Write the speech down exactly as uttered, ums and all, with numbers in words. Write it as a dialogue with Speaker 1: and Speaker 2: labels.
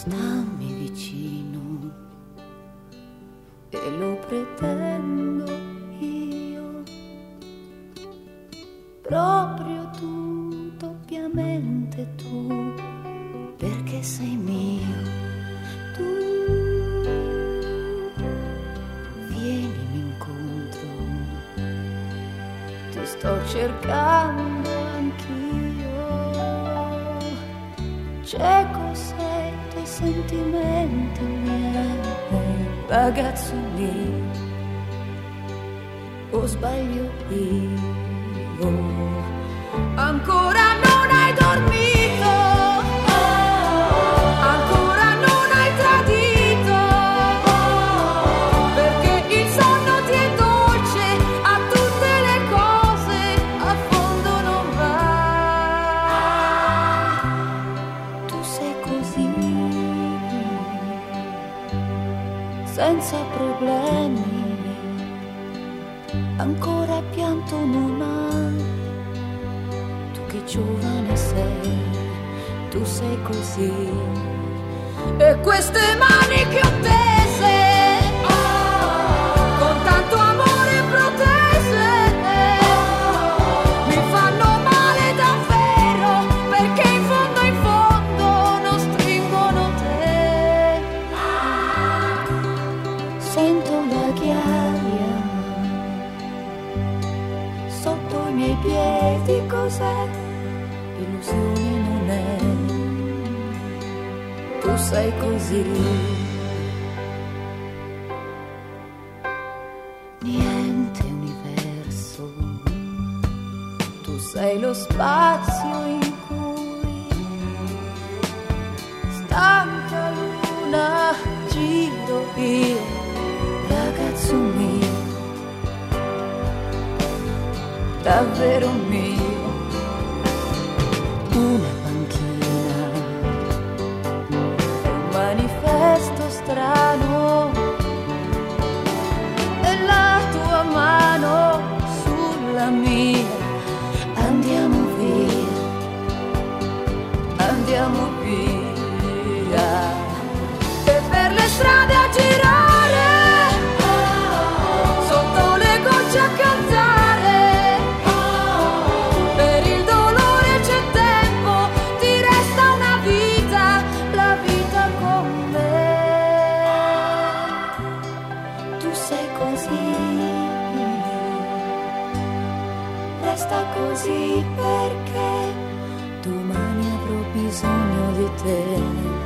Speaker 1: stammi vicino e lo pretendo io, proprio tu, doppiamente tu, perché sei mio. Tu vienimi incontro, ti sto cercando anch'io, cieco sei dei sentimenti miei, ragazzo mio, o sbaglio io? Ancora non hai dormito, ancora non hai tradito, perché il sonno ti è dolce, a tutte le cose a fondo non va. Tu sei così, senza problemi, ancora pianto non hai. Tu che giovane sei, tu sei così. E queste mani che ho tese, con tanto amore protese, mi fanno male davvero, perché in fondo in fondo non stringono te. Sento la ghiaia sotto i miei piedi, cos'è? Illusione non è, tu sei così. Niente universo, tu sei lo spazio in cui stanca luna giro io, ragazzo mio, davvero mio. Una panchina, un manifesto strano, e la tua mano sulla mia. Andiamo via, andiamo via, e per le strade a girare, sotto le gocce a cantare. Resta così perché domani avrò bisogno di te.